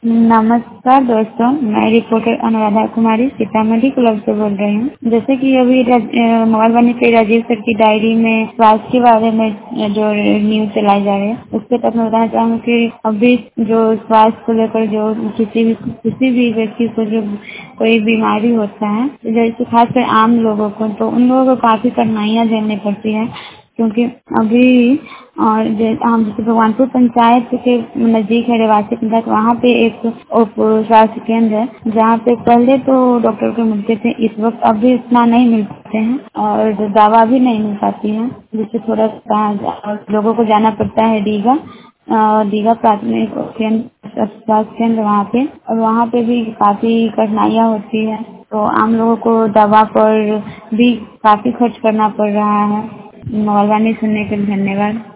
नमस्कार दोस्तों, मैं रिपोर्टर अनुराधा कुमारी सीतामढ़ी क्लब से बोल रही हूँ। जैसे कि अभी मोबाइल पे राजीव सर की डायरी में स्वास्थ्य के बारे में जो न्यूज चलाई जा रही है, उसके तहत मैं बताना चाहूँगी कि अभी जो स्वास्थ्य को लेकर जो किसी भी व्यक्ति को जो कोई बीमारी होता है, जैसे खासकर आम लोगों को, तो उन लोगों को काफी कठिनाइयाँ झेलनी पड़ती है, क्योंकि अभी और हम जैसे भगवानपुर पंचायत के नजदीक है रेवासी पंचायत, वहाँ पे एक उप स्वास्थ्य केंद्र है जहाँ पे पहले तो डॉक्टर को मिलते थे, इस वक्त अभी इतना नहीं मिल पाते हैं और दवा भी नहीं मिल पाती है, जिससे थोड़ा लोगों को जाना पड़ता है दीघा प्राथमिक स्वास्थ्य केंद्र वहाँ पे, और वहाँ पे भी काफी कठिनाइयाँ होती है, तो आम लोगों को दवा पर भी काफी खर्च करना पड़ रहा है। मोबाइल वाणी सुनने के लिए धन्यवाद।